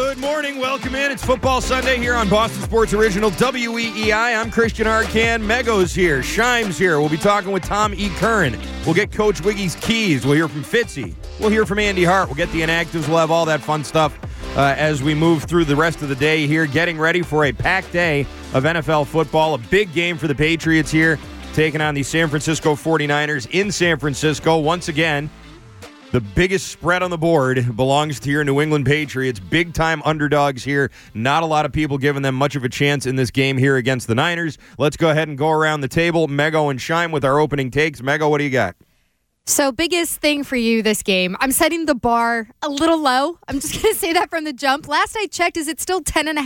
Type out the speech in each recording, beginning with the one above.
Good morning. Welcome in. It's Football Sunday here on Boston Sports Original WEEI. I'm Christian Arcan. Mego's here. Shime's here. We'll be talking with Tom E. Curran. We'll get Coach Wiggy's keys. We'll hear from Fitzy. We'll hear from Andy Hart. We'll get the inactives. We'll have all that fun stuff as we move through the rest of the day here, getting ready for a packed day of NFL football. A big game for the Patriots here, taking on the San Francisco 49ers in San Francisco. Once again, the biggest spread on the board belongs to your New England Patriots. Big-time underdogs here. Not a lot of people giving them much of a chance in this game here against the Niners. Let's go ahead and go around the table. Mego and Shime with our opening takes. Mego, what do you got? So, biggest thing for you this game. I'm setting the bar a little low. I'm just going to say that from the jump. Last I checked, is it still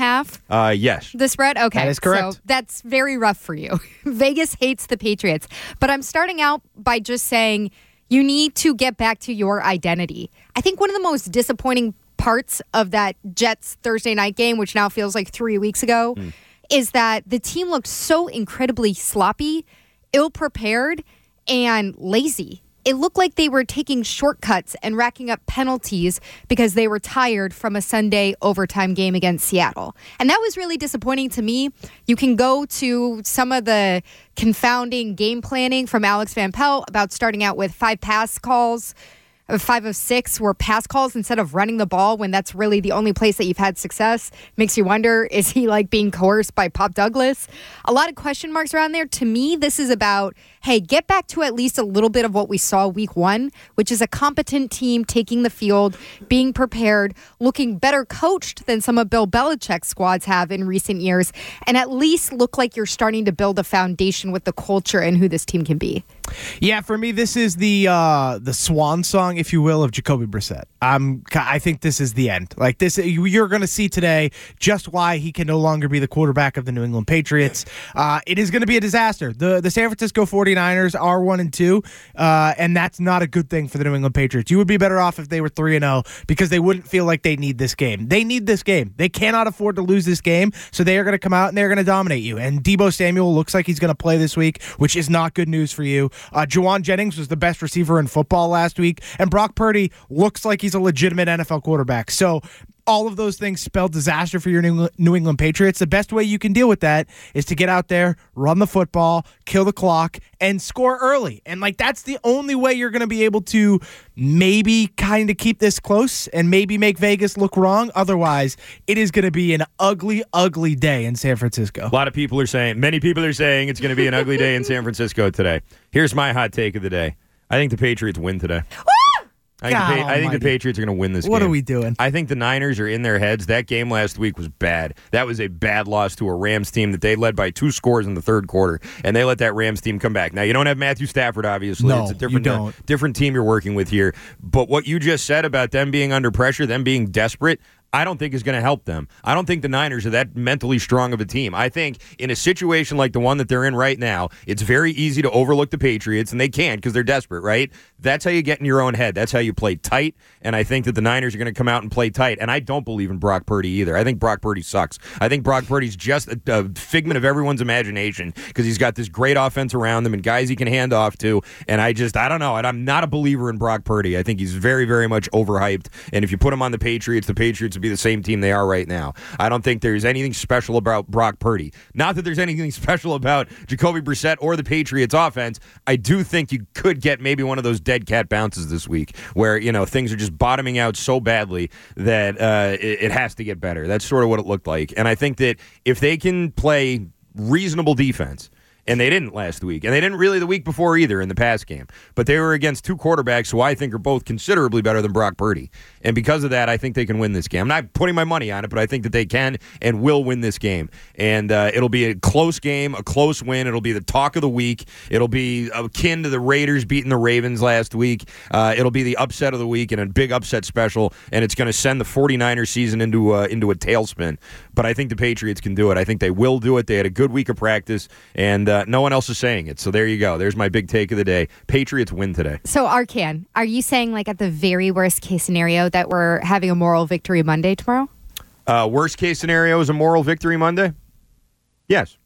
10.5? Yes. The spread? Okay. That is correct. So that's very rough for you. Vegas hates the Patriots. But I'm starting out by just saying you need to get back to your identity. I think one of the most disappointing parts of that Jets Thursday night game, which now feels like 3 weeks ago, is that the team looked so incredibly sloppy, ill-prepared, and lazy. It looked like they were taking shortcuts and racking up penalties because they were tired from a Sunday overtime game against Seattle. And that was really disappointing to me. You can go to some of the confounding game planning from Alex Van Pelt about starting out with 5 pass calls. 5 of 6 were pass calls instead of running the ball when that's really the only place that you've had success. Makes you wonder, is he like being coerced by Pop Douglas? A lot of question marks around there. To me, this is about, hey, get back to at least a little bit of what we saw week 1, which is a competent team taking the field, being prepared, looking better coached than some of Bill Belichick's squads have in recent years, and at least look like you're starting to build a foundation with the culture and who this team can be. Yeah, for me, this is the swan song, if you will, of Jacoby Brissett. I think this is the end. Like this, you're going to see today just why he can no longer be the quarterback of the New England Patriots. It is going to be a disaster. The San Francisco 49ers are 1-2, and that's not a good thing for the New England Patriots. You would be better off if they were 3-0 because they wouldn't feel like they need this game. They need this game. They cannot afford to lose this game, so they are going to come out and they're going to dominate you. And Deebo Samuel looks like he's going to play this week, which is not good news for you. Juwan Jennings was the best receiver in football last week, and Brock Purdy looks like he's a legitimate NFL quarterback. So all of those things spell disaster for your New England Patriots. The best way you can deal with that is to get out there, run the football, kill the clock, and score early. And that's the only way you're going to be able to maybe kind of keep this close and maybe make Vegas look wrong. Otherwise, it is going to be an ugly, ugly day in San Francisco. Many people are saying it's going to be an ugly day in San Francisco today. Here's my hot take of the day. I think the Patriots win today. I think the Patriots are going to win this game. What are we doing? I think the Niners are in their heads. That game last week was bad. That was a bad loss to a Rams team that they led by 2 scores in the third quarter, and they let that Rams team come back. Now, you don't have Matthew Stafford, obviously. No, it's a different team you're working with here. But what you just said about them being under pressure, them being desperate, I don't think is going to help them. I don't think the Niners are that mentally strong of a team. I think in a situation like the one that they're in right now, it's very easy to overlook the Patriots, and they can't because they're desperate, right? That's how you get in your own head. That's how you play tight, and I think that the Niners are going to come out and play tight, and I don't believe in Brock Purdy either. I think Brock Purdy sucks. I think Brock Purdy's just a figment of everyone's imagination because he's got this great offense around him and guys he can hand off to, and I don't know, and I'm not a believer in Brock Purdy. I think he's very, very much overhyped, and if you put him on the Patriots would be the same team they are right now. I don't think there's anything special about Brock Purdy. Not that there's anything special about Jacoby Brissett or the Patriots offense. I do think you could get maybe one of those dead cat bounces this week where, things are just bottoming out so badly that it has to get better. That's sort of what it looked like. And I think that if they can play reasonable defense, and they didn't last week. And they didn't really the week before either in the pass game. But they were against 2 quarterbacks who I think are both considerably better than Brock Purdy. And because of that, I think they can win this game. I'm not putting my money on it, but I think that they can and will win this game. And it'll be a close game, a close win. It'll be the talk of the week. It'll be akin to the Raiders beating the Ravens last week. It'll be the upset of the week and a big upset special. And it's going to send the 49ers season into a tailspin. But I think the Patriots can do it. I think they will do it. They had a good week of practice. And no one else is saying it. So there you go. There's my big take of the day. Patriots win today. So, Arcan, are you saying at the very worst case scenario that we're having a moral victory Monday tomorrow? Worst case scenario is a moral victory Monday? Yes.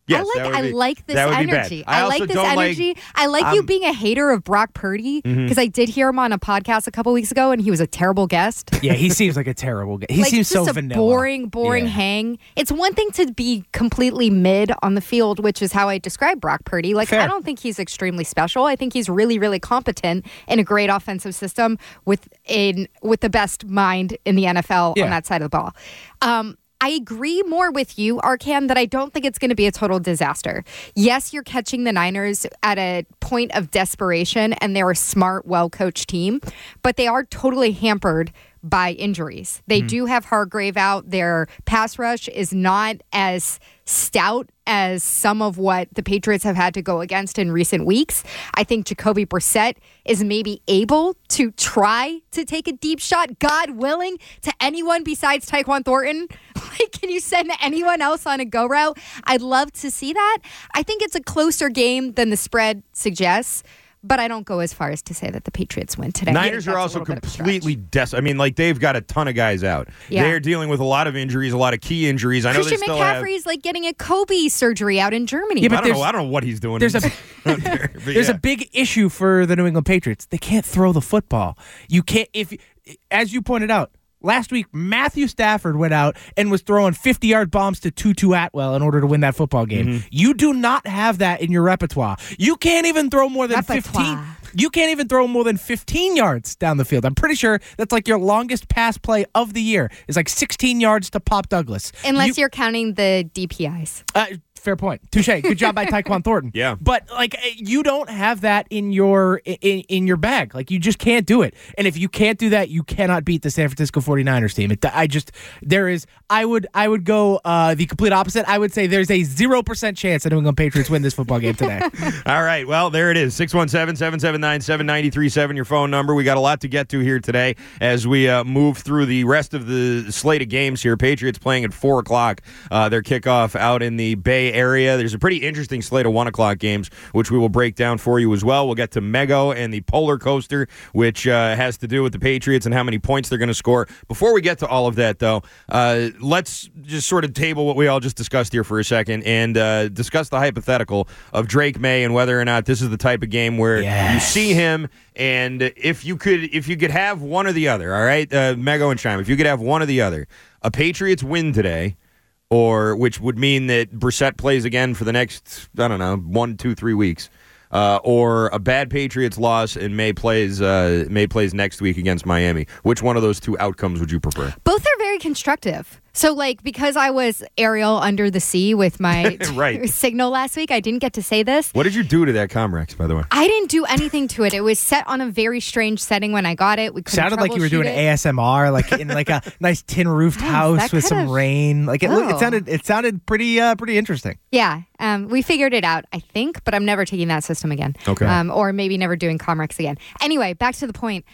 Yes, I like this that would be bad. energy. I I also like this don't energy. I like you being a hater of Brock Purdy because I did hear him on a podcast a couple weeks ago, and he was a terrible guest. Yeah, he seems like a terrible guy. He like, seems so just a vanilla. boring Yeah. hang. It's one thing to be completely mid on the field, which is how I describe Brock Purdy. Like, Fair. I don't think he's extremely special. I think he's really, really competent in a great offensive system with the best mind in the NFL on that side of the ball. I agree more with you, Arcan, that I don't think it's going to be a total disaster. Yes, you're catching the Niners at a point of desperation, and they're a smart, well-coached team, but they are totally hampered by injuries. They do have Hargrave out. Their pass rush is not as stout as some of what the Patriots have had to go against in recent weeks. I think Jacoby Brissett is maybe able to try to take a deep shot, God willing, to anyone besides Tyquan Thornton. Like, can you send anyone else on a go route? I'd love to see that. I think it's a closer game than the spread suggests. But I don't go as far as to say that the Patriots win today. Niners are also completely I mean, like, they've got a ton of guys out. Yeah. They're dealing with a lot of injuries, a lot of key injuries. I know Christian they still have. McCaffrey's like getting a Kobe surgery out in Germany. Yeah, but I don't know what he's doing. There's a out there, but there's yeah. a big issue for the New England Patriots. They can't throw the football. You can't as you pointed out. Last week, Matthew Stafford went out and was throwing 50-yard bombs to Tutu Atwell in order to win that football game. Mm-hmm. You do not have that in your repertoire. You can't even throw more than Repertoire. 15. You can't even throw more than 15 yards down the field. I'm pretty sure that's like your longest pass play of the year. Is like 16 yards to Pop Douglas. Unless you're counting the DPIs. Fair point. Touche. Good job by Tyquan Thornton. Yeah. But like you don't have that in your bag. Like you just can't do it. And if you can't do that, you cannot beat the San Francisco 49ers team. I would go the complete opposite. I would say there's a 0% chance the New England Patriots win this football game today. All right. Well, there it is. 617-779-7937, your phone number. We got a lot to get to here today as we move through the rest of the slate of games here. Patriots playing at 4 o'clock. Their kickoff out in the Bay Area. There's a pretty interesting slate of 1 o'clock games, which we will break down for you as well. We'll get to Mego and the Polar Coaster, which has to do with the Patriots and how many points they're going to score. Before we get to all of that, though, let's just sort of table what we all just discussed here for a second and discuss the hypothetical of Drake May and whether or not this is the type of game where you see him, and if you could have one or the other, all right, Mego and Chime, if you could have one or the other, a Patriots win today, or which would mean that Brissett plays again for the next, 1, 2, 3 weeks, or a bad Patriots loss and May plays next week against Miami. Which one of those two outcomes would you prefer? Both are very constructive. So, like, because I was Ariel under the sea with my Right. signal last week, I didn't get to say this. What did you do to that Comrex, by the way? I didn't do anything to it. It was set on a very strange setting when I got it. We couldn't Sounded like you were doing troubleshoot it. ASMR, like in like a nice tin roofed house that with could some have- rain. Like it Oh. sounded pretty interesting. Yeah, we figured it out, I think, but I'm never taking that system again. Okay. Or maybe never doing Comrex again. Anyway, back to the point.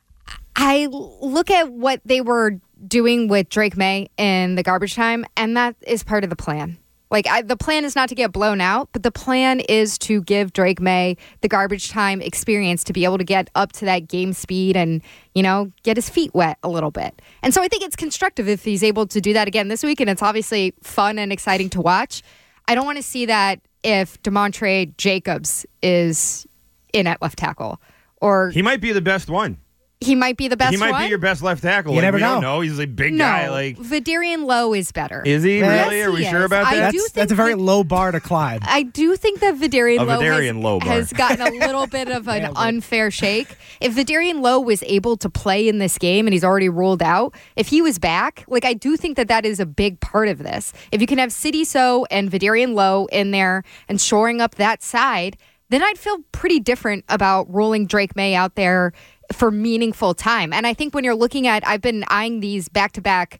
I look at what they were doing with Drake May in the garbage time, and that is part of the plan. Like, the plan is not to get blown out, but the plan is to give Drake May the garbage time experience to be able to get up to that game speed and, get his feet wet a little bit. And so I think it's constructive if he's able to do that again this week, and it's obviously fun and exciting to watch. I don't want to see that if DeMontre Jacobs is in at left tackle, or He might be the best one. he might be the best He might one. be your best left tackle. You never we know. don't know. He's a big No, guy. Like, Vidarian Lowe is better. is he Yes, really? Are we he sure is. about I that? do That's think a very that- low bar to climb. I do think that Vidarian A Lowe Vidarian Lowe bar. has gotten a little bit of an unfair shake. If Vidarian Lowe was able to play in this game and he's already ruled out, if he was back, like, I do think that is a big part of this. If you can have Sidy So and Vidarian Lowe in there and shoring up that side, then I'd feel pretty different about rolling Drake May out there for meaningful time. And I think when you're looking at, I've been eyeing these back-to-back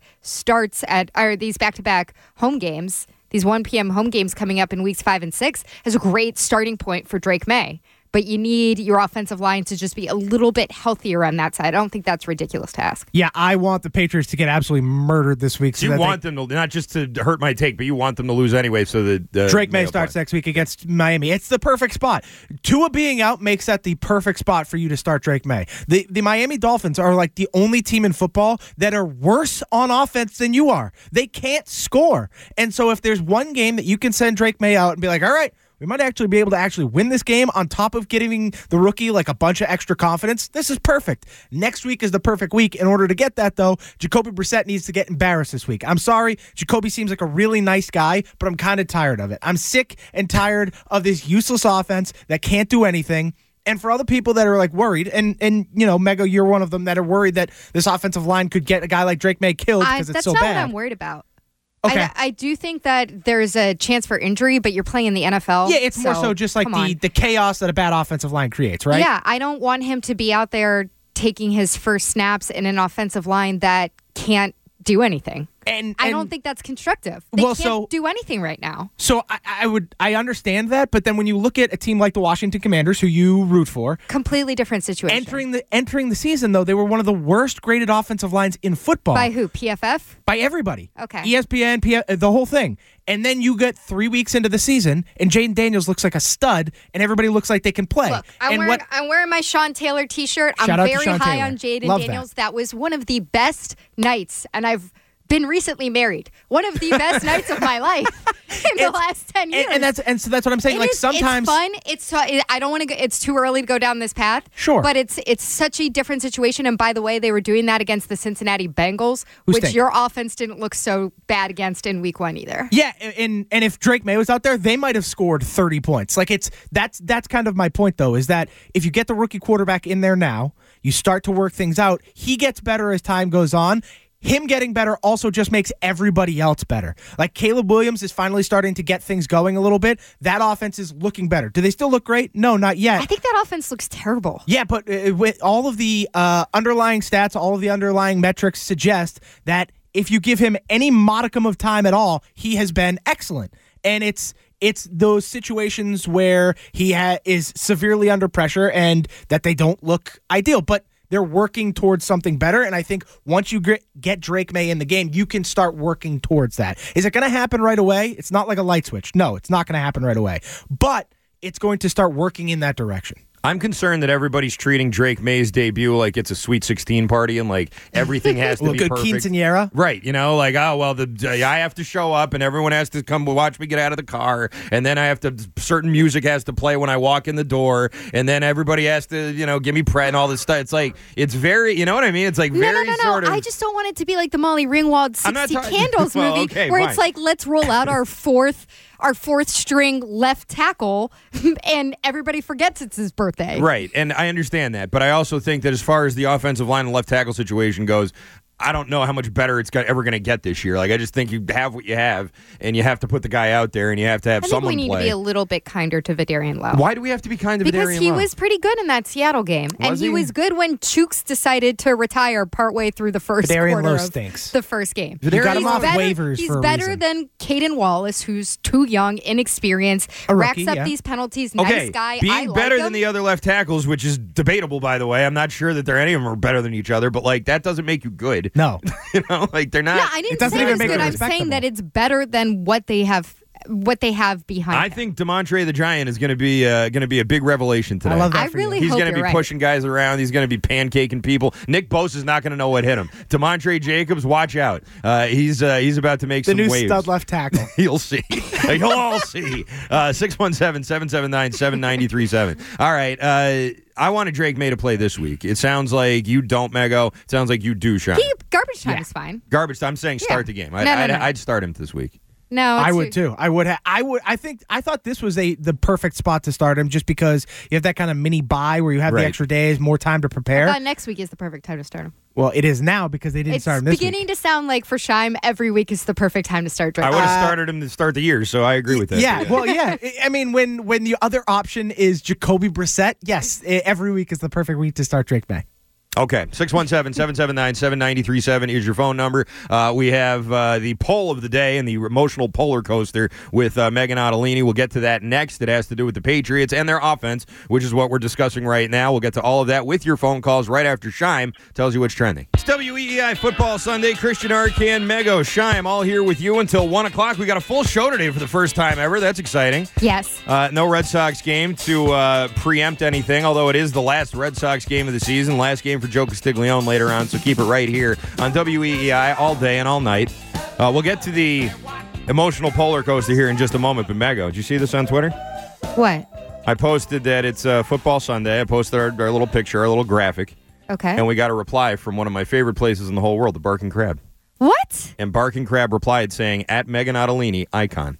these back-to-back home games, these 1 p.m. home games coming up in weeks 5 and 6 as a great starting point for Drake May. but you need your offensive line to just be a little bit healthier on that side. I don't think that's a ridiculous task. Yeah, I want the Patriots to get absolutely murdered this week. So you want them to, not just to hurt my take, but you want them to lose anyway so that Drake May starts next week against Miami. It's the perfect spot. Tua being out makes that the perfect spot for you to start Drake May. The Miami Dolphins are like the only team in football that are worse on offense than you are. They can't score. And so if there's one game that you can send Drake May out and be like, all right, we might actually be able to actually win this game on top of giving the rookie like a bunch of extra confidence. This is perfect. Next week is the perfect week. In order to get that, though, Jacoby Brissett needs to get embarrassed this week. I'm sorry. Jacoby seems like a really nice guy, but I'm kind of tired of it. I'm sick and tired of this useless offense that can't do anything. And for other people that are like worried, and you know, Mego, you're one of them that are worried that this offensive line could get a guy like Drake May killed because it's so bad. That's not what I'm worried about. Okay. I do think that there's a chance for injury, but you're playing the NFL. Yeah, it's more so just like the chaos that a bad offensive line creates, right? Yeah, I don't want him to be out there taking his first snaps in an offensive line that can't do anything. And I don't think that's constructive. They can't do anything right now. So I understand that, but then when you look at a team like the Washington Commanders, who you root for, completely different situation. Entering the season, though, they were one of the worst graded offensive lines in football. By who? PFF? By everybody. Okay. ESPN, the whole thing. And then you get 3 weeks into the season, and Jaden Daniels looks like a stud, and everybody looks like they can play. Look, I'm wearing my Sean Taylor T-shirt. Shout I'm out to very Sean high Taylor. on Jaden Love Daniels. That was one of the best nights, and I've been recently married. One of the best nights of my life in the last 10 years. And so that's what I'm saying. Sometimes it's fun. I don't want to go. It's too early to go down this path. Sure, but it's such a different situation. And by the way, they were doing that against the Cincinnati Bengals, which your offense didn't look so bad against in Week 1 either. Yeah, and if Drake May was out there, they might have scored 30 points. Like that's kind of my point, though, is that if you get the rookie quarterback in there now, you start to work things out. He gets better as time goes on. Him getting better also just makes everybody else better. Like Caleb Williams is finally starting to get things going a little bit. That offense is looking better. Do they still look great? No, not yet. I think that offense looks terrible. Yeah, but with all of the underlying stats, all of the underlying metrics suggest that if you give him any modicum of time at all, he has been excellent. And it's those situations where he is severely under pressure and that they don't look ideal. But they're working towards something better, and I think once you get Drake May in the game, you can start working towards that. Is it going to happen right away? It's not like a light switch. No, it's not going to happen right away. But it's going to start working in that direction. I'm concerned that everybody's treating Drake May's debut like it's a Sweet 16 party and like everything has to be good perfect. Quinceañera. Right, you know, like, oh, well, I have to show up and everyone has to come watch me get out of the car, and then certain music has to play when I walk in the door, and then everybody has to, you know, give me pret and all this stuff. It's like, it's very, you know what I mean? It's like very sort of. I just don't want it to be like the Molly Ringwald 60 Candles movie where fine. It's like, let's roll out our fourth string left tackle and everybody forgets it's his birthday. Right, and I understand that, but I also think that as far as the offensive line and left tackle situation goes, I don't know how much better it's ever going to get this year. Like, I just think you have what you have, and you have to put the guy out there, and you have to have someone play. I think we need to be a little bit kinder to Vidarian Lowe. Why do we have to be kind to Vidarian Lowe? Because he was pretty good in that Seattle game. And he was good when Chooks decided to retire partway through the first quarter of the first game. You got him off waivers He's for a better reason. than Caden Wallace, who's too young, inexperienced, racks up these penalties, nice guy. Being better than the other left tackles, which is debatable, by the way. I'm not sure that any of them are better than each other, but like that doesn't make you good. No. You know, like they're not. Yeah, I didn't say it's good. I'm saying that it's better than what they have behind. I think Demontre the Giant is going to be a big revelation today. I love that. I really He's hope going to be pushing guys around. He's going to be pancaking people. Nick Bosa is not going to know what hit him. Demontre Jacobs, watch out. He's about to make the some new waves. stud left tackle. You'll see. You'll all see. 617-779-7937. All right. I wanted Drake May to play this week. It sounds like you don't, Mego. It sounds like you do, Sean. Garbage time is fine. Garbage time. I'm saying start the game. No. I'd start him this week. No, I would too. I would. I thought this was the perfect spot to start him, just because you have that kind of mini bye where you have the extra days, more time to prepare. I thought next week is the perfect time to start him. Well, it is now because they didn't start him this week. It's beginning to sound like for Scheim, every week is the perfect time to start Drake. I would have started him to start the year, so I agree with that. Yeah, well, yeah. I mean, when the other option is Jacoby Brissett, yes, every week is the perfect week to start Drake May. Okay, 617-779-7937 is your phone number. We have the poll of the day and the emotional polar coaster with Megan Ottolini. We'll get to that next. It has to do with the Patriots and their offense, which is what we're discussing right now. We'll get to all of that with your phone calls right after Scheim tells you what's trending. It's WEEI Football Sunday. Christian Arcand, Mego, Scheim, all here with you until 1 o'clock. We got a full show today for the first time ever. That's exciting. Yes. No Red Sox game to preempt anything, although it is the last Red Sox game of the season. Last game for Joe Castiglione later on, so keep it right here on WEEI all day and all night. We'll get to the emotional polar coaster here in just a moment, but Mego, did you see this on Twitter? What? I posted that it's Football Sunday. I posted our little picture, our little graphic, Okay. and we got a reply from one of my favorite places in the whole world, the Barking Crab. What? And Barking Crab replied saying, at Megan Ottolini, icon.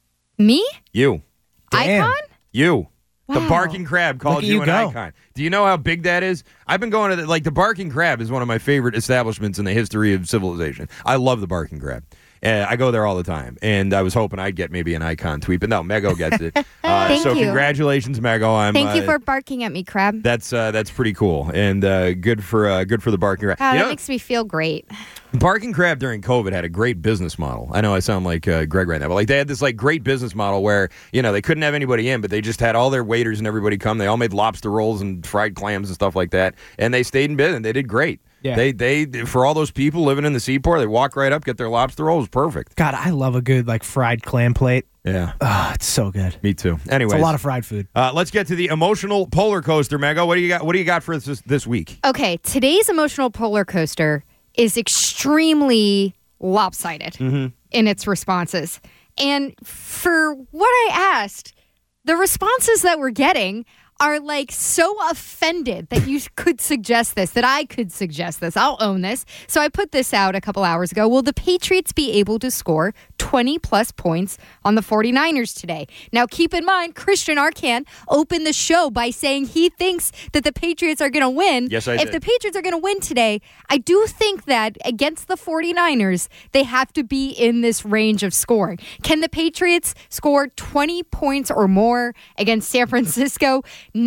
Me? You. Damn. Icon? You. The Wow. Barking Crab called Look at you you an go. icon. Do you know how big that is? I've been going to the Barking Crab is one of my favorite establishments in the history of civilization. I love the Barking Crab. I go there all the time, and I was hoping I'd get maybe an icon tweet, but no, Mego gets it. Thank so you. Congratulations, Mego. Thank you for barking at me, Crab. That's pretty cool, and good for the Barking Crab. Wow, You that know, makes me feel great. Barking Crab during COVID had a great business model. I know I sound like Greg right now, but they had this great business model where they couldn't have anybody in, but they just had all their waiters and everybody come. They all made lobster rolls and fried clams and stuff like that, and they stayed in business. They did great. Yeah. They for all those people living in the Seaport, they walk right up, get their lobster rolls. Perfect. God, I love a good fried clam plate. Yeah, Oh, it's so good. me too. Anyways, It's a lot of fried food. let's get to the emotional polar coaster, Mego. What do you got? What do you got for us this week? Okay, today's emotional polar coaster is extremely lopsided in its responses. And for what I asked, the responses that we're getting are so offended that you could suggest this, that I could suggest this. I'll own this. So I put this out a couple hours ago. Will the Patriots be able to score 20 plus points on the 49ers today? Now, keep in mind, Christian Arcand opened the show by saying he thinks that the Patriots are going to win. Yes, I If did. the Patriots are going to win today, I do think that against the 49ers, they have to be in this range of scoring. Can the Patriots score 20 points or more against San Francisco?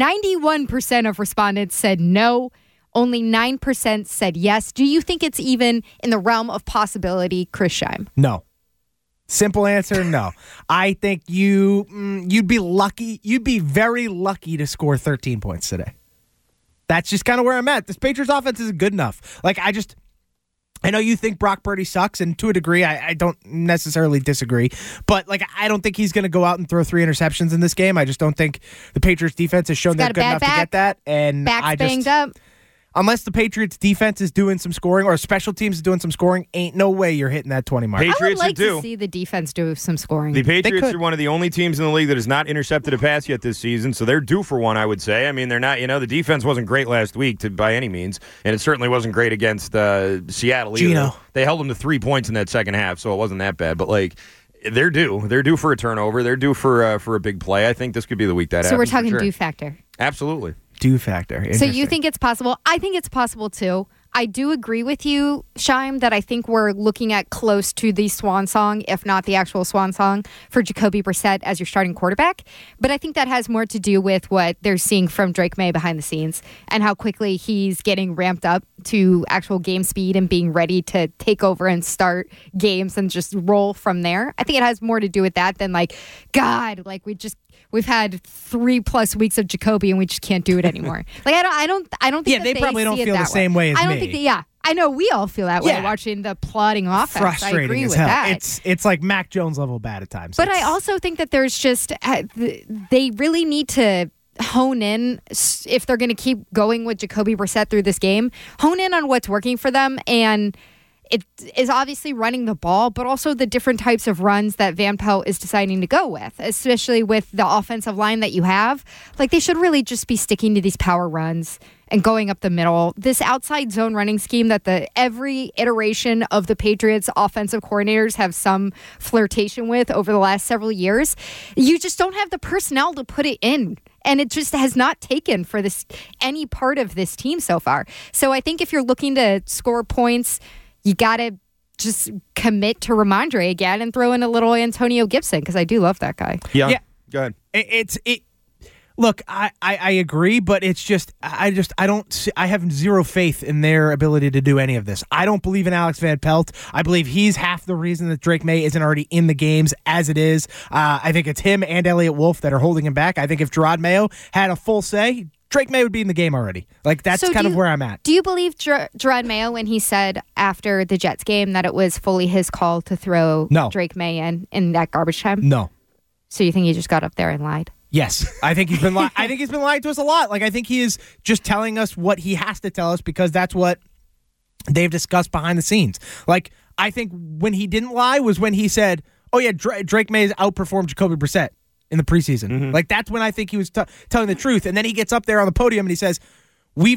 91% of respondents said no. Only 9% said yes. Do you think it's even in the realm of possibility, Chris Scheim? No. Simple answer, no. I think you'd be lucky. You'd be very lucky to score 13 points today. That's just kind of where I'm at. This Patriots offense isn't good enough. I know you think Brock Purdy sucks, and to a degree, I don't necessarily disagree. But I don't think he's going to go out and throw 3 interceptions in this game. I just don't think the Patriots defense has shown He's they're got a good bad enough to back. get that. And Back's banged up. Unless the Patriots defense is doing some scoring or special teams is doing some scoring, ain't no way you're hitting that 20 mark. I would Patriots like are due. to see the defense do some scoring. The Patriots could. are one of the only teams in the league that has not intercepted a pass yet this season, so they're due for one, I would say. I mean, they're not, the defense wasn't great last week by any means, and it certainly wasn't great against Seattle either. Geno. They held them to 3 points in that second half, so it wasn't that bad. But, they're due. They're due for a turnover. They're due for a big play. I think this could be the week that happens. So we're for talking sure. do factor. Absolutely. Do factor. So you Interesting. think it's possible? I think it's possible too. I do agree with you, Scheim, that I think we're looking at close to the swan song, if not the actual swan song, for Jacoby Brissett as your starting quarterback. But I think that has more to do with what they're seeing from Drake May behind the scenes and how quickly he's getting ramped up to actual game speed and being ready to take over and start games and just roll from there. I think it has more to do with that than we've had 3+ weeks of Jacoby and we just can't do it anymore. I don't think Yeah, that they probably don't see it feel the that same way as I don't me. think that, yeah. I know we all feel that way Yeah. watching the plodding offense. frustrating I agree as with hell. that. It's like Mac Jones level bad at times. But I also think that there's just they really need to hone in if they're going to keep going with Jacoby Brissett through this game. Hone in on what's working for them, and it is obviously running the ball, but also the different types of runs that Van Pelt is deciding to go with, especially with the offensive line that you have. They should really just be sticking to these power runs and going up the middle. This outside zone running scheme that every iteration of the Patriots offensive coordinators have some flirtation with over the last several years, you just don't have the personnel to put it in. And it just has not taken for any part of this team so far. So I think if you're looking to score points, you got to just commit to Ramondre again and throw in a little Antonio Gibson, because I do love that guy. Yeah. Yeah. Go ahead. Look, I agree, but it's just I have zero faith in their ability to do any of this. I don't believe in Alex Van Pelt. I believe he's half the reason that Drake May isn't already in the games as it is. I think it's him and Elliott Wolf that are holding him back. I think if Gerard Mayo had a full say, Drake May would be in the game already. Like, that's kind of where I'm at. Do you believe Gerard Mayo when he said after the Jets game that it was fully his call to throw Drake May in that garbage time? No. So you think he just got up there and lied? Yes, I think he's been. I think he's been lying to us a lot. Like, I think he is just telling us what he has to tell us because that's what they've discussed behind the scenes. Like, I think when he didn't lie was when he said, "Oh yeah, Drake May has outperformed Jacoby Brissett in the preseason." Mm-hmm. Like, that's when I think he was telling the truth. And then he gets up there on the podium and he says, I've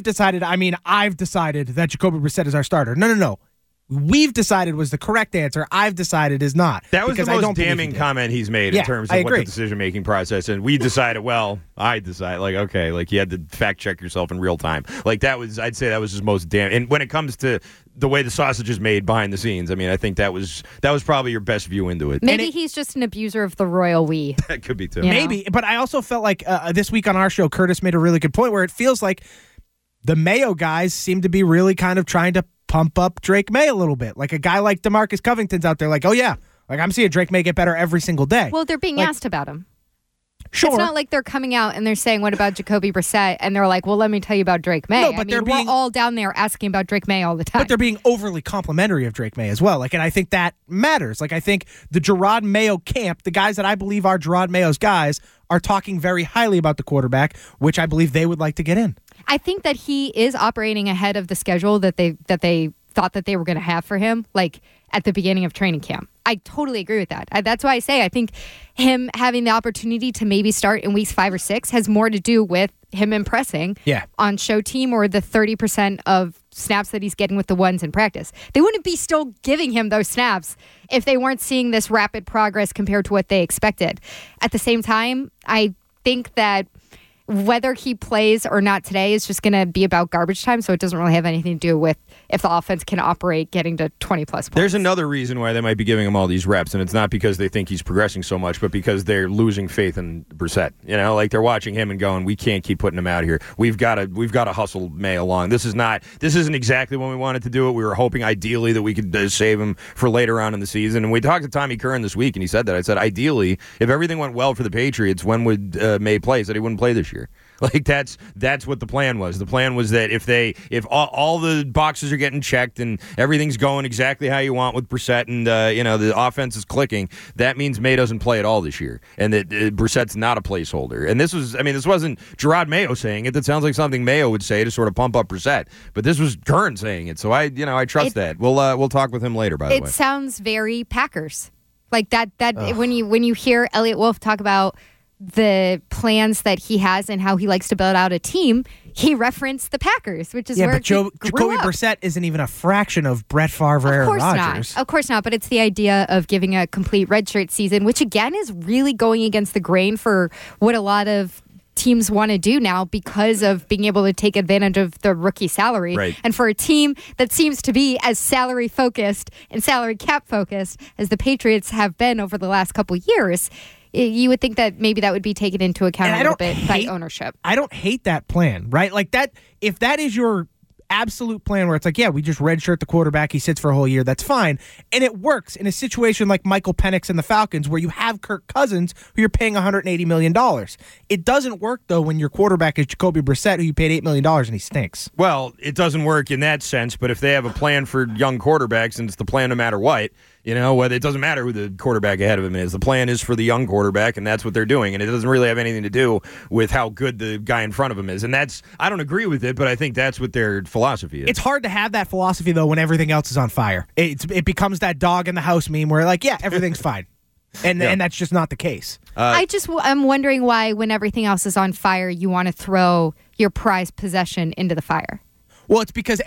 decided that Jacoby Brissett is our starter. No. We've decided was the correct answer. I've decided is not. That was the most damning comment he's made in terms of what the decision-making process. And we decided, I decide. Like, okay, like you had to fact-check yourself in real time. Like, I'd say that was his most damning. And when it comes to the way the sausage is made behind the scenes, I mean, I think that was probably your best view into it. Maybe he's just an abuser of the royal we. That could be too. Maybe, but I also felt like this week on our show, Curtis made a really good point where it feels like the Mayo guys seem to be really kind of trying to pump up Drake May a little bit. Like a guy like DeMarcus Covington's out there like, oh yeah, like I'm seeing Drake May get better every single day. Well, they're being asked about him. Sure. It's not like they're coming out and they're saying, what about Jacoby Brissett? And they're like, well, let me tell you about Drake May. No, but we're all down there asking about Drake May all the time. But they're being overly complimentary of Drake May as well. Like, and I think that matters. Like, I think the Gerard Mayo camp, the guys that I believe are Gerard Mayo's guys, are talking very highly about the quarterback, which I believe they would like to get in. I think that he is operating ahead of the schedule that they thought that they were going to have for him, like at the beginning of training camp. I totally agree with that. That's why I say I think him having the opportunity to maybe start in weeks 5 or 6 has more to do with him impressing on show team or the 30% of snaps that he's getting with the ones in practice. They wouldn't be still giving him those snaps if they weren't seeing this rapid progress compared to what they expected. At the same time, I think that whether he plays or not today is just going to be about garbage time, so it doesn't really have anything to do with if the offense can operate getting to 20-plus points. There's another reason why they might be giving him all these reps, and it's not because they think he's progressing so much, but because they're losing faith in Brissett. You know, like they're watching him and going, we can't keep putting him out here. We've got to hustle May along. This isn't exactly when we wanted to do it. We were hoping ideally that we could save him for later on in the season. And we talked to Tommy Curran this week, and he said that. I said, ideally, if everything went well for the Patriots, when would May play? He said he wouldn't play this year. Like that's what the plan was. The plan was that if all the boxes are getting checked and everything's going exactly how you want with Brissett and the offense is clicking, that means May doesn't play at all this year, and that Brissett's not a placeholder. And this wasn't Gerard Mayo saying it. That sounds like something Mayo would say to sort of pump up Brissett, but this was Curran saying it. So I trust that. We'll talk with him later. By the way, it sounds very Packers like that. When you hear Elliott Wolf talk about the plans that he has and how he likes to build out a team, he referenced the Packers, which is where but Jacoby Brissett isn't even a fraction of Brett Favre or Aaron Rodgers. Of course not, but it's the idea of giving a complete redshirt season, which again is really going against the grain for what a lot of teams want to do now because of being able to take advantage of the rookie salary. Right. And for a team that seems to be as salary focused and salary cap focused as the Patriots have been over the last couple years, you would think that maybe that would be taken into account a little bit by ownership. I don't hate that plan, right? Like that, if that is your absolute plan where it's like, yeah, we just redshirt the quarterback, he sits for a whole year, that's fine. And it works in a situation like Michael Penix and the Falcons where you have Kirk Cousins who you're paying $180 million. It doesn't work, though, when your quarterback is Jacoby Brissett who you paid $8 million and he stinks. Well, it doesn't work in that sense, but if they have a plan for young quarterbacks and it's the plan no matter what, whether it doesn't matter who the quarterback ahead of him is. The plan is for the young quarterback, and that's what they're doing. And it doesn't really have anything to do with how good the guy in front of him is. And I don't agree with it, but I think that's what their philosophy is. It's hard to have that philosophy, though, when everything else is on fire. It becomes that dog in the house meme where, like, yeah, everything's fine. And that's just not the case. I'm wondering why, when everything else is on fire, you want to throw your prized possession into the fire. Well, it's because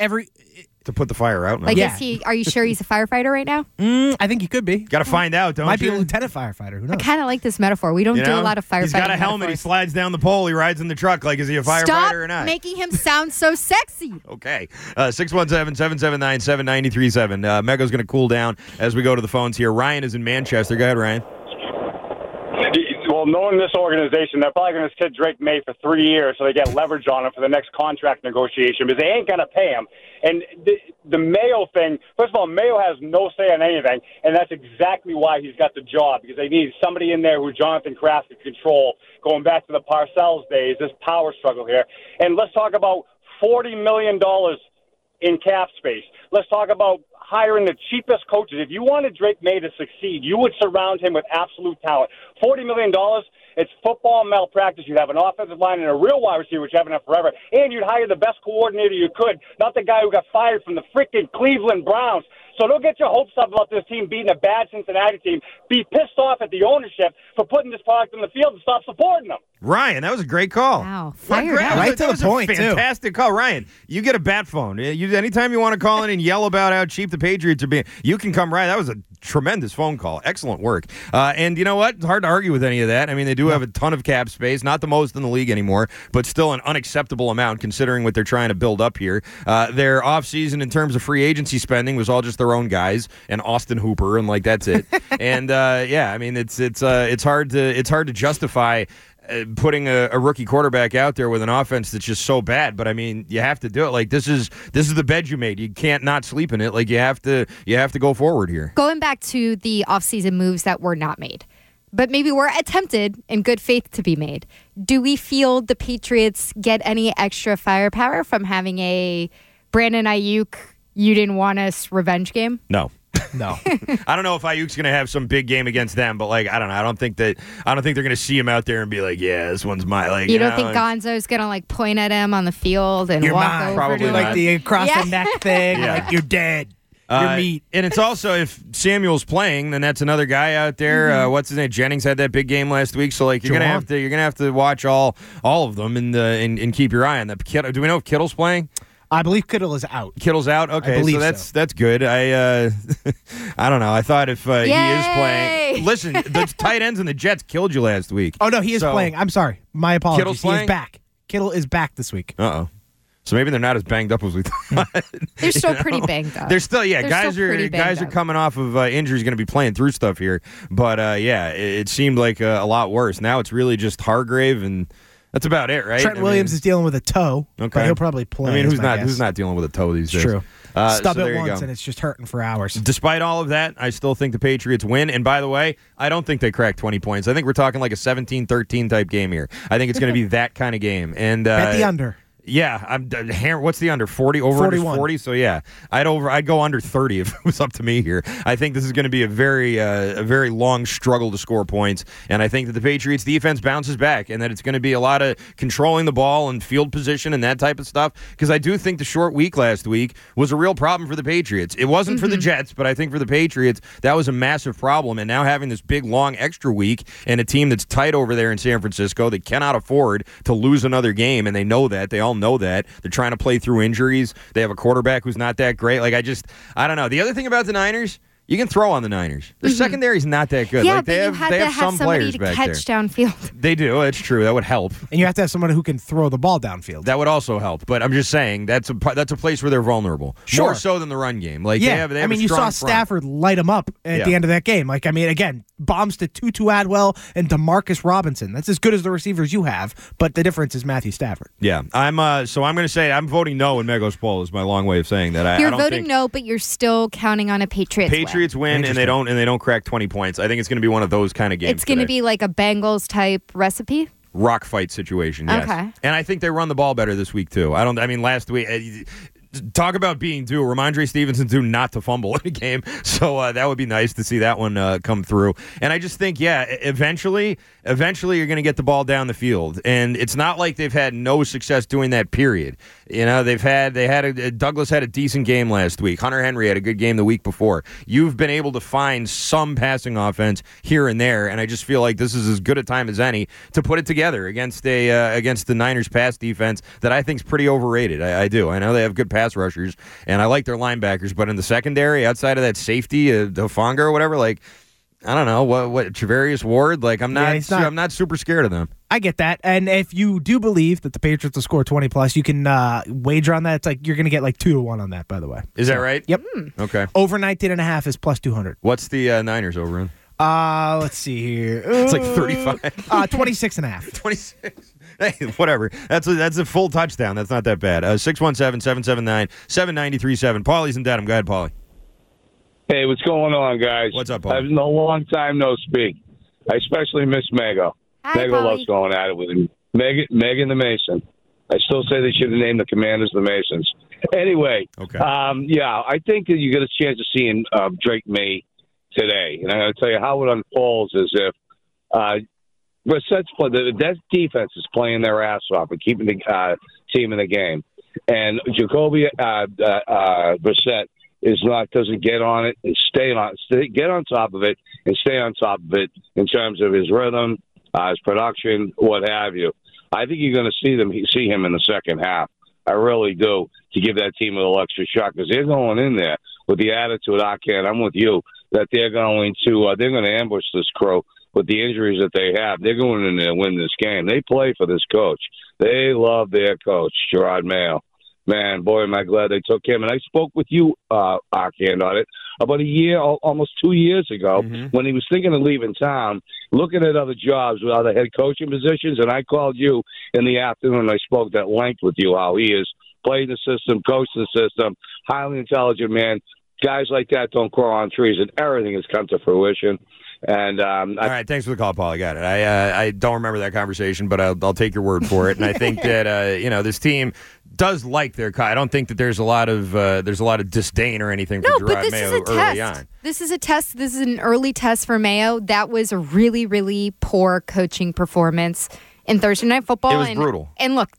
to put the fire out. Like, are you sure he's a firefighter right now? I think he could be. Got to find out, don't you? Might be a lieutenant firefighter. Who knows? I kind of like this metaphor. We don't do a lot of firefighting. He's got a helmet. Metaphors. He slides down the pole. He rides in the truck. Like, is he a firefighter or not? Stop making him sound so sexy. Okay. 617-779-7937. Mego's going to cool down as we go to the phones here. Ryan is in Manchester. Go ahead, Ryan. Well, Well, knowing this organization, they're probably going to sit Drake May for 3 years so they get leverage on him for the next contract negotiation because they ain't going to pay him. And the Mayo thing, first of all, Mayo has no say on anything, and that's exactly why he's got the job, because they need somebody in there who Jonathan Kraft can control, going back to the Parcells days, this power struggle here. And let's talk about $40 million in cap space. Let's talk about hiring the cheapest coaches. If you wanted Drake May to succeed, you would surround him with absolute talent. $40 million, it's football malpractice. You'd have an offensive line and a real wide receiver, which you haven't had forever, and you'd hire the best coordinator you could, not the guy who got fired from the freaking Cleveland Browns. So don't get your hopes up about this team beating a bad Cincinnati team. Be pissed off at the ownership for putting this product in the field and stop supporting them. Ryan, that was a great call. Wow, fired up. Right to the point, too. Fantastic call. Ryan, you get a bat phone. Anytime you want to call in and yell about how cheap the Patriots are being, you can come right. That was a tremendous phone call. Excellent work. And you know what? It's hard to argue with any of that. I mean, they do have a ton of cap space, not the most in the league anymore, but still an unacceptable amount considering what they're trying to build up here. Their offseason in terms of free agency spending was all just their own guys and Austin Hooper, and like that's it. And I mean, it's hard to justify putting a rookie quarterback out there with an offense that's just so bad. But I mean, you have to do it. Like this is the bed you made. You can't not sleep in it. Like you have to go forward here. Going back to the offseason moves that were not made, but maybe were attempted in good faith to be made. Do we feel the Patriots get any extra firepower from having a Brandon Ayuk, you didn't want us revenge game? No. No. I don't know if Ayuk's going to have some big game against them, but like I don't know. I don't think they're going to see him out there and be like, yeah, this one's my like. You don't think Gonzo's going to like point at him on the field and You're walk mine. over Probably to him? not. Like the across the neck thing. Yeah. Like you're dead. You're meat. And it's also, if Samuel's playing, then that's another guy out there. What's his name? Jennings had that big game last week, so like you're gonna have to watch all of them and keep your eye on that. Do we know if Kittle's playing? I believe Kittle is out. Kittle's out. Okay, so that's good. I don't know. I thought if he is playing, listen, the tight ends and the Jets killed you last week. Oh no, he is playing. I'm sorry. My apologies. Kittle's He playing? is back. Kittle is back this week. So maybe they're not as banged up as we thought. They're still pretty banged up. They're still, They're guys still pretty banged are up. coming off of injuries, going to be playing through stuff here. But it seemed like a lot worse. Now it's really just Hargrave, and that's about it, right? Trent Williams is dealing with a toe. Okay, but he'll probably play. I mean, is my guess. who's not dealing with a toe these days? True. Stub so it there you once go. and it's just hurting for hours. Despite all of that, I still think the Patriots win. And by the way, I don't think they crack 20 points. I think we're talking like a 17-13 type game here. I think it's going to be that kind of game. And Bet the under. Yeah, what's the under 40? Over 41. under 40. So yeah, I'd go under 30 if it was up to me here. I think this is going to be a very long struggle to score points, and I think that the Patriots defense bounces back, and that it's going to be a lot of controlling the ball and field position and that type of stuff. Because I do think the short week last week was a real problem for the Patriots. It wasn't for the Jets, but I think for the Patriots that was a massive problem. And now having this big long extra week and a team that's tight over there in San Francisco that cannot afford to lose another game, and they know that. They all know that. They're trying to play through injuries. They have a quarterback who's not that great. Like I don't know. The other thing about the Niners, you can throw on the Niners. Their secondary's not that good. Yeah, like but they you have to have some somebody players to back catch there. downfield. They do. That's true. That would help. And you have to have someone who can throw the ball downfield. That would also help. But I'm just saying that's a place where they're vulnerable. Sure. More so than the run game. Like yeah, they have I mean, a you strong saw front. Stafford light him up at the end of that game. Like, I mean, again, bombs to Tutu Atwell and DeMarcus Robinson. That's as good as the receivers you have, but the difference is Matthew Stafford. Yeah, I'm going to say I'm voting no in Megos poll is my long way of saying that. You're I don't voting think no, but you're still counting on a Patriots win and they don't crack 20 points. I think it's going to be one of those kind of games. It's going to be like a Bengals type recipe. Rock fight situation. Yes. Okay. And I think they run the ball better this week too. Last week. Talk about being due. Ramondre Stevenson due not to fumble in a game. So that would be nice to see that one come through. And I just think, eventually you're going to get the ball down the field. And it's not like they've had no success doing that, period. You know, Douglas had a decent game last week. Hunter Henry had a good game the week before. You've been able to find some passing offense here and there, and I just feel like this is as good a time as any to put it together against the Niners pass defense that I think is pretty overrated. I do. I know they have good pass rushers, and I like their linebackers, but in the secondary, outside of that safety, Hufanga or whatever, like, I don't know, what Travarius Ward, like, I'm not super scared of them. I get that. And if you do believe that the Patriots will score 20 plus, you can wager on that. It's like you're going to get like 2-1 on that, by the way. Is that right? Yep. Okay. Over 19.5 is plus 200. What's the Niners over in? Let's see here. It's like 35. 26 and a half. 26. Hey, whatever. That's a full touchdown. That's not that bad. 617-779-7937. Paulie's in Dedham. Go ahead, Paulie. Hey, what's going on, guys? What's up, Paul? I've been a long time no speak. I especially miss Mago. Hi, Mago Paulie. loves going at it with him. Megan the Mason. I still say they should have named the Commanders the Masons. Anyway, Okay. I think that you get a chance of seeing Drake May today. And I'm going to tell you how it unfolds is if Brissett's that defense is playing their ass off and keeping the team in the game. And Jacoby Brissett doesn't get on it and get on top of it and stay on top of it in terms of his rhythm, his production, what have you. I think you're going to see him in the second half. I really do, to give that team a little extra shot because they're going in there with the attitude. I'm with you that they're going to ambush this crew with the injuries that they have. They're going in there to win this game. They play for this coach. They love their coach, Gerard Mayo. Man, boy, am I glad they took him. And I spoke with you, Arcand, on it about a year, almost 2 years ago, when he was thinking of leaving town, looking at other jobs with other head coaching positions. And I called you in the afternoon and I spoke at length with you how he is playing the system, coaching the system, highly intelligent man. Guys like that don't grow on trees, and everything has come to fruition. And all right, thanks for the call, Paul. I got it. I don't remember that conversation, but I'll take your word for it. And I think that this team does like their. I don't think that there's a lot of disdain or anything for Gerard Mayo early on. This is a test. This is an early test for Mayo. That was a really, really poor coaching performance in Thursday Night Football. It was brutal. And look,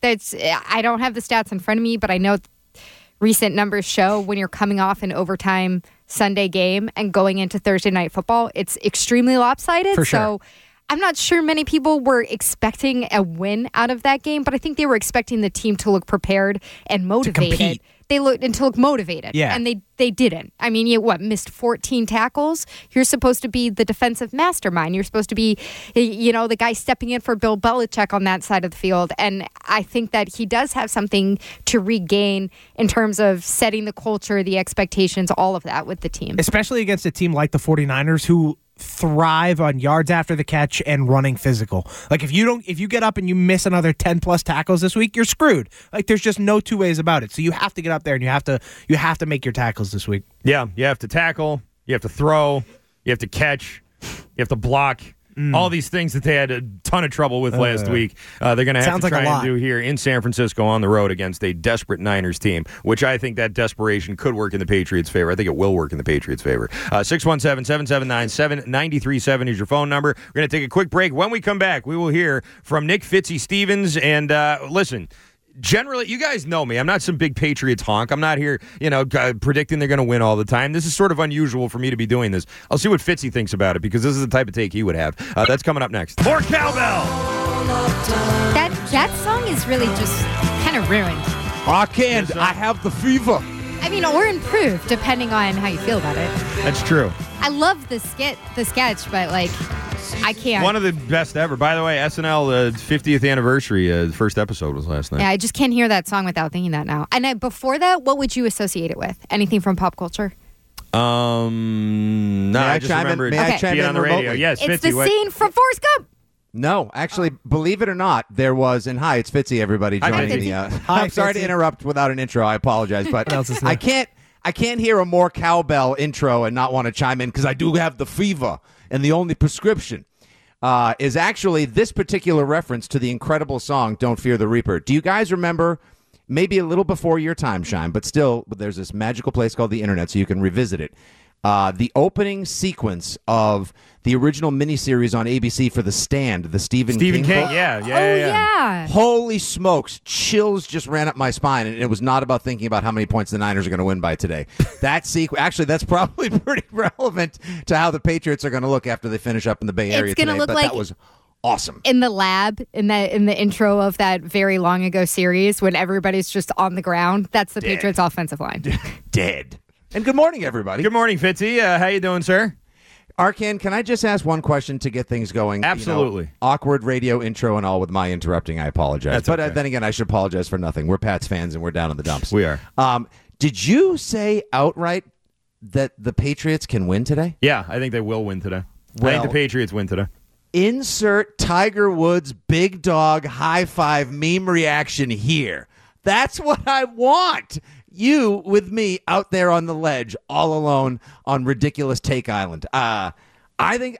I don't have the stats in front of me, but I know recent numbers show when you're coming off an overtime Sunday game and going into Thursday Night Football, it's extremely lopsided. For sure. So I'm not sure many people were expecting a win out of that game, but I think they were expecting the team to look prepared and motivated. To compete. They looked and to look motivated. Yeah. And they didn't. I mean, you missed 14 tackles? You're supposed to be the defensive mastermind. You're supposed to be, the guy stepping in for Bill Belichick on that side of the field. And I think that he does have something to regain in terms of setting the culture, the expectations, all of that with the team. Especially against a team like the 49ers who thrive on yards after the catch and running physical. Like if you get up and you miss another 10 plus tackles this week, you're screwed. Like there's just no two ways about it. So you have to get up there and you have to make your tackles this week. Yeah, you have to tackle, you have to throw, you have to catch, you have to block. All these things that they had a ton of trouble with last week, they're going to have to try and do here in San Francisco on the road against a desperate Niners team, which I think that desperation could work in the Patriots' favor. I think it will work in the Patriots' favor. 617-779-7937 is your phone number. We're going to take a quick break. When we come back, we will hear from Nick Fitzy Stevens. And listen, generally, you guys know me. I'm not some big Patriots honk. I'm not here, predicting they're going to win all the time. This is sort of unusual for me to be doing this. I'll see what Fitzy thinks about it because this is the type of take he would have. That's coming up next. More cowbell. That song is really just kind of ruined. Arcand, I have the fever. I mean, or improved, depending on how you feel about it. That's true. I love the sketch, but I can't. One of the best ever. By the way, SNL 50th anniversary, the first episode was last night. Yeah, I just can't hear that song without thinking that now. And before that, what would you associate it with? Anything from pop culture? No, I just remember I chime being in on the radio. remotely? Yes, It's Fitzy, the scene from Forrest Gump. No, actually, believe it or not, there was, and hi, it's Fitzy, everybody Hi, joining Fitzy. me. Hi, I'm sorry Fitzy. to interrupt without an intro. I apologize, but What else is new? I can't hear a more cowbell intro and not want to chime in because I do have the fever, and the only prescription is actually this particular reference to the incredible song "Don't Fear the Reaper." Do you guys remember? Maybe a little before your time, Shine, but still, there's this magical place called the internet, so you can revisit it. The opening sequence of the original miniseries on ABC for The Stand, the Stephen King book. Yeah. Holy smokes, chills just ran up my spine, and it was not about thinking about how many points the Niners are going to win by today. That sequence, actually, that's probably pretty relevant to how the Patriots are going to look after they finish up in the Bay Area It's gonna today, look but like that was awesome. In the lab, in the intro of that very long ago series, when everybody's just on the ground, that's the Patriots' offensive line. Dead. And good morning, everybody. Good morning, Fitzy. How you doing, sir? Arcand, can I just ask one question to get things going? Absolutely. Awkward radio intro and all with my interrupting. I apologize. That's but okay. Then again, I should apologize for nothing. We're Pats fans and we're down in the dumps. We are. Did you say outright that the Patriots can win today? Yeah, I think they will win today. I think the Patriots win today. Insert Tiger Woods big dog high five meme reaction here. That's what I want. You with me out there on the ledge, all alone on ridiculous Take Island. I think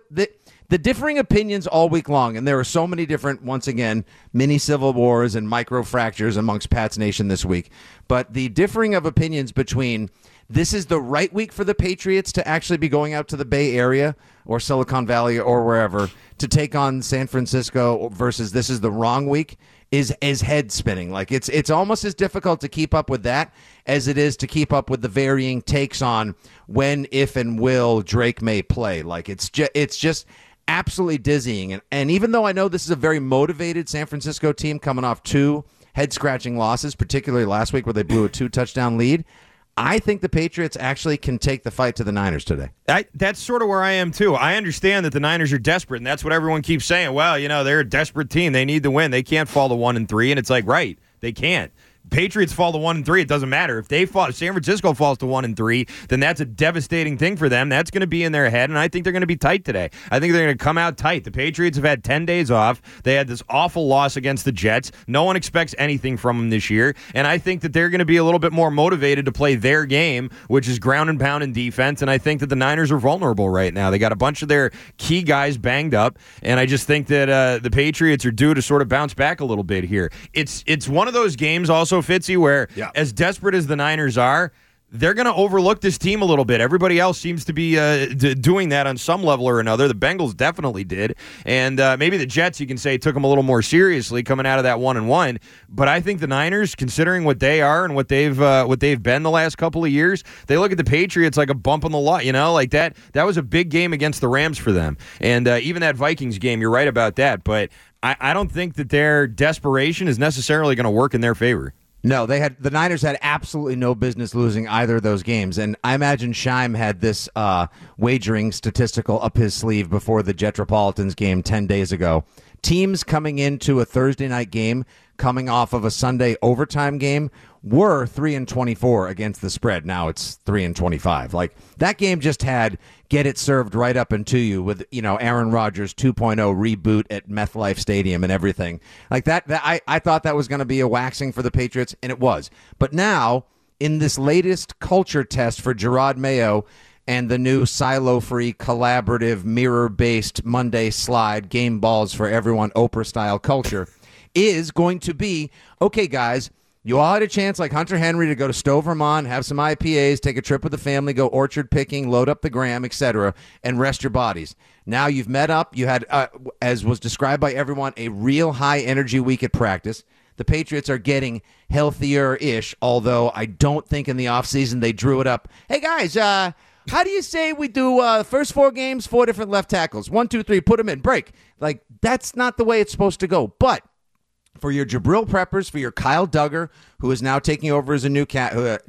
the differing opinions all week long, and there are so many different, once again, mini civil wars and micro fractures amongst Pat's Nation this week. But the differing of opinions between this is the right week for the Patriots to actually be going out to the Bay Area or Silicon Valley or wherever to take on San Francisco versus this is the wrong week is head spinning. Like it's almost as difficult to keep up with that as it is to keep up with the varying takes on when, if, and will Drake May play. Like it's just absolutely dizzying. And even though I know this is a very motivated San Francisco team coming off 2 head-scratching losses, particularly last week where they blew a 2-touchdown lead, I think the Patriots actually can take the fight to the Niners today. That's sort of where I am, too. I understand that the Niners are desperate, and that's what everyone keeps saying. Well, they're a desperate team. They need to win. They can't fall to 1-3, and it's like, right, they can't. Patriots fall to 1-3, it doesn't matter. If San Francisco falls to 1-3, then that's a devastating thing for them. That's going to be in their head, and I think they're going to be tight today. I think they're going to come out tight. The Patriots have had 10 days off. They had this awful loss against the Jets. No one expects anything from them this year, and I think that they're going to be a little bit more motivated to play their game, which is ground and pound and defense, and I think that the Niners are vulnerable right now. They got a bunch of their key guys banged up, and I just think that the Patriots are due to sort of bounce back a little bit here. It's one of those games also, Fitzy, where as desperate as the Niners are, they're going to overlook this team a little bit. Everybody else seems to be doing that on some level or another. The Bengals definitely did. And maybe the Jets, you can say, took them a little more seriously coming out of that 1-1. But I think the Niners, considering what they are and what they've been the last couple of years, they look at the Patriots like a bump on the lot. Like that was a big game against the Rams for them. And even that Vikings game, you're right about that. But I don't think that their desperation is necessarily going to work in their favor. No, the Niners had absolutely no business losing either of those games, and I imagine Scheim had this wagering statistical up his sleeve before the Jetropolitans game 10 days ago. Teams coming into a Thursday night game, coming off of a Sunday overtime game, were 3-24 against the spread. Now it's 3-25. Like that game just had get it served right up into you with Aaron Rodgers 2.0 reboot at MetLife Stadium and everything like that. I thought that was going to be a waxing for the Patriots, and it was. But now in this latest culture test for Jerod Mayo and the new silo-free, collaborative, mirror-based Monday slide game balls for everyone Oprah-style culture is going to be, okay, guys, you all had a chance, like Hunter Henry, to go to Stowe, Vermont, have some IPAs, take a trip with the family, go orchard picking, load up the gram, etc., and rest your bodies. Now you've met up. You had, as was described by everyone, a real high-energy week at practice. The Patriots are getting healthier-ish, although I don't think in the offseason they drew it up. Hey, guys, how do you say we do first 4 games, 4 different left tackles? 1, 2, 3, put them in, break. Like, that's not the way it's supposed to go. But for your Jabril Peppers, for your Kyle Duggar, who is now taking over as a new captain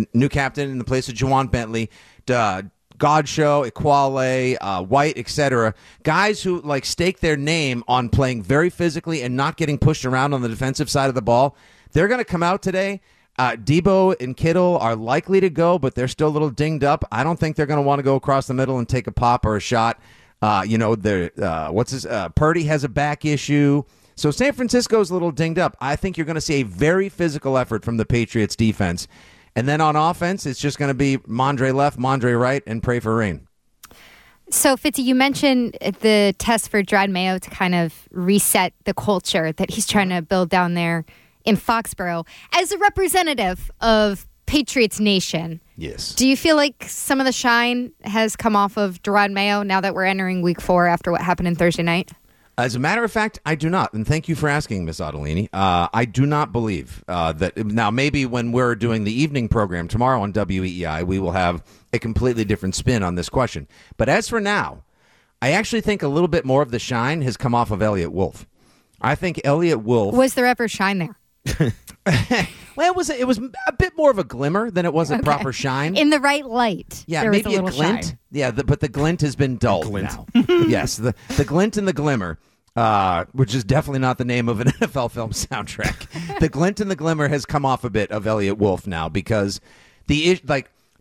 in the place of Juwan Bentley, Godshow, Equale, White, etc. Guys who stake their name on playing very physically and not getting pushed around on the defensive side of the ball. They're going to come out today. Debo and Kittle are likely to go, but they're still a little dinged up. I don't think they're going to want to go across the middle and take a pop or a shot. Purdy has a back issue. So San Francisco's a little dinged up. I think you're going to see a very physical effort from the Patriots defense. And then on offense, it's just going to be Mondre left, Mondre right, and pray for rain. So, Fitzy, you mentioned the test for Jerod Mayo to kind of reset the culture that he's trying to build down there in Foxborough. As a representative of Patriots Nation, yes, do you feel like some of the shine has come off of Jerod Mayo now that we're entering week 4 after what happened in Thursday night? As a matter of fact, I do not. And thank you for asking, Miss Ottolini. I do not believe that. Now, maybe when we're doing the evening program tomorrow on WEEI, we will have a completely different spin on this question. But as for now, I actually think a little bit more of the shine has come off of Elliott Wolf. I think Elliott Wolf... Was there ever shine there? Well, it was a bit more of a glimmer than it was a proper shine. In the right light. Yeah, there maybe was a glint. shine. Yeah, but the glint has been dulled now. Yes, the glint and the glimmer, which is definitely not the name of an NFL film soundtrack. The glint and the glimmer has come off a bit of Elliott Wolf now because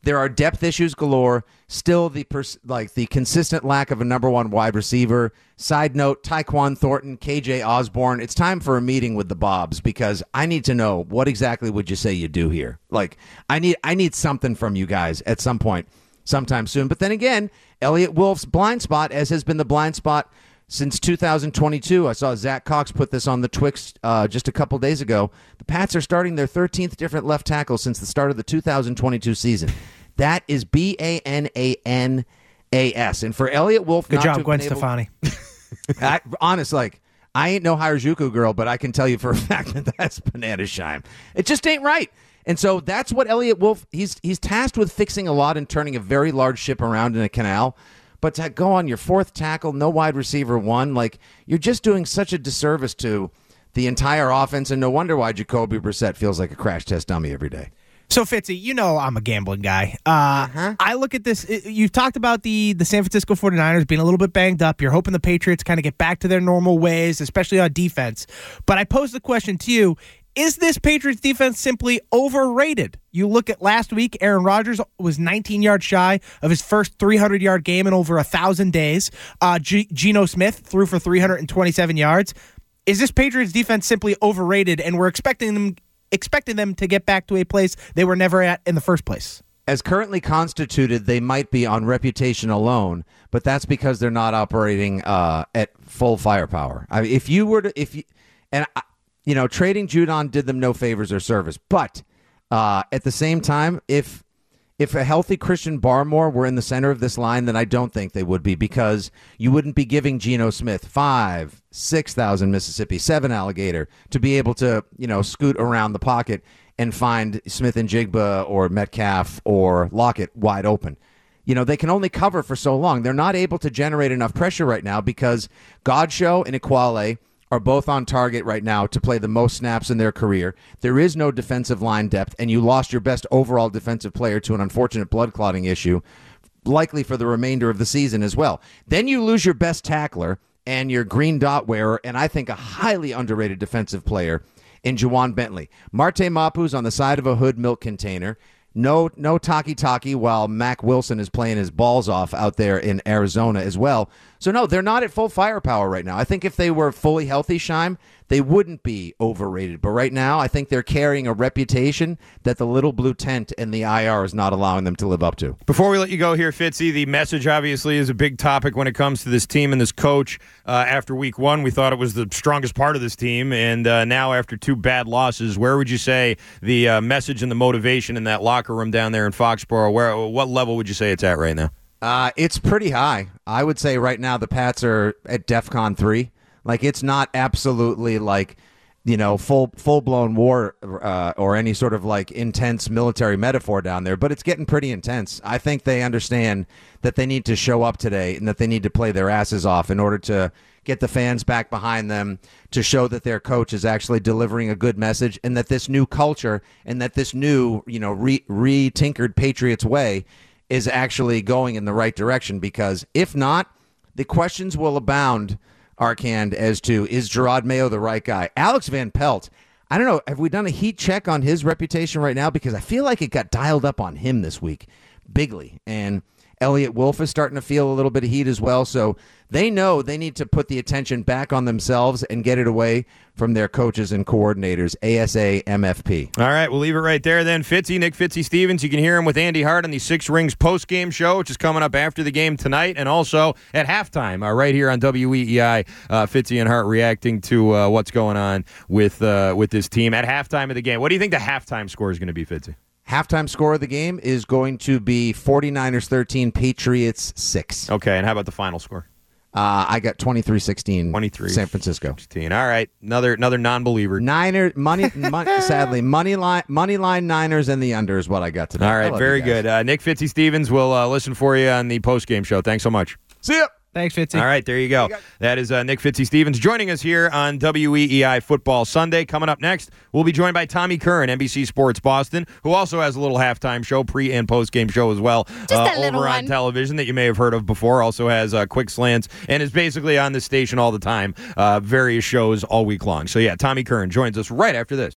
There are depth issues galore. Still, the consistent lack of a number one wide receiver. Side note: Tyquan Thornton, KJ Osborne. It's time for a meeting with the Bobs because I need to know what exactly would you say you do here. Like, I need something from you guys at some point, sometime soon. But then again, Elliott Wolf's blind spot, as has been the blind spot since 2022. I saw Zach Cox put this on the Twix just a couple days ago. The Pats are starting their 13th different left tackle since the start of the 2022 season. That is Bananas. And for Elliott Wolf, good job, Gwen Stefani. Honest, I ain't no Harajuku girl, but I can tell you for a fact that that's banana shine. It just ain't right. And so that's what Elliott Wolf, he's tasked with fixing a lot and turning a very large ship around in a canal. But to go on your fourth tackle, no wide receiver one, you're just doing such a disservice to the entire offense, and no wonder why Jacoby Brissett feels like a crash test dummy every day. So, Fitzy, I'm a gambling guy. I look at this. You've talked about the San Francisco 49ers being a little bit banged up. You're hoping the Patriots kind of get back to their normal ways, especially on defense. But I pose the question to you, is this Patriots defense simply overrated? You look at last week, Aaron Rodgers was 19 yards shy of his first 300-yard game in over 1,000 days. Geno Smith threw for 327 yards. Is this Patriots defense simply overrated, and we're expecting them to get back to a place they were never at in the first place? As currently constituted, they might be on reputation alone, but that's because they're not operating at full firepower. I mean, trading Judon did them no favors or service. But at the same time, if a healthy Christian Barmore were in the center of this line, then I don't think they would be, because you wouldn't be giving Geno Smith 5,000, 6,000 Mississippi, 7 Alligator to be able to, scoot around the pocket and find Smith and Jigba or Metcalf or Lockett wide open. They can only cover for so long. They're not able to generate enough pressure right now because Godchaux and Ekuale are both on target right now to play the most snaps in their career. There is no defensive line depth, and you lost your best overall defensive player to an unfortunate blood clotting issue, likely for the remainder of the season as well. Then you lose your best tackler and your green dot wearer, and I think a highly underrated defensive player in Juwan Bentley. Marte Mapu's on the side of a Hood milk container. No talkie while Mac Wilson is playing his balls off out there in Arizona as well. So, no, they're not at full firepower right now. I think if they were fully healthy, Scheim, they wouldn't be overrated. But right now, I think they're carrying a reputation that the little blue tent in the IR is not allowing them to live up to. Before we let you go here, Fitzy, the message obviously is a big topic when it comes to this team and this coach. After week one, we thought it was the strongest part of this team. And now after 2 bad losses, where would you say the message and the motivation in that locker room down there in Foxborough, what level would you say it's at right now? It's pretty high. I would say right now the Pats are at DEFCON 3. It's not absolutely full-blown war or any sort of intense military metaphor down there, but it's getting pretty intense. I think they understand that they need to show up today and that they need to play their asses off in order to get the fans back behind them, to show that their coach is actually delivering a good message, and that this new culture and that this new, re-tinkered Patriots way is actually going in the right direction. Because if not, the questions will abound, Arcand, as to, is Gerard Mayo the right guy? Alex Van Pelt, I don't know, have we done a heat check on his reputation right now? Because I feel like it got dialed up on him this week, bigly. And Elliott Wolf is starting to feel a little bit of heat as well. So they know they need to put the attention back on themselves and get it away from their coaches and coordinators, ASA, MFP. All right, we'll leave it right there then. Nick Fitzy Stevens, you can hear him with Andy Hart on the Six Rings post-game show, which is coming up after the game tonight, and also at halftime right here on WEEI. Fitzy and Hart reacting to what's going on with this team at halftime of the game. What do you think the halftime score is going to be, Fitzy? Halftime score of the game is going to be 49ers 13, Patriots 6. Okay, and how about the final score? I got 23-16 San Francisco. 16. All right, another non-believer. Sadly, money line Niners and the under is what I got today. All right, very good. Nick Fitzy Stevens will listen for you on the post-game show. Thanks so much. See ya. Thanks, Fitzy. All right, there you go. That is Nick Fitzy Stevens joining us here on WEEI Football Sunday. Coming up next, we'll be joined by Tommy Curran, NBC Sports Boston, who also has a little halftime show, pre- and post-game show as well, over on television that you may have heard of before. Also has Quick Slants and is basically on this station all the time, various shows all week long. So, yeah, Tommy Curran joins us right after this.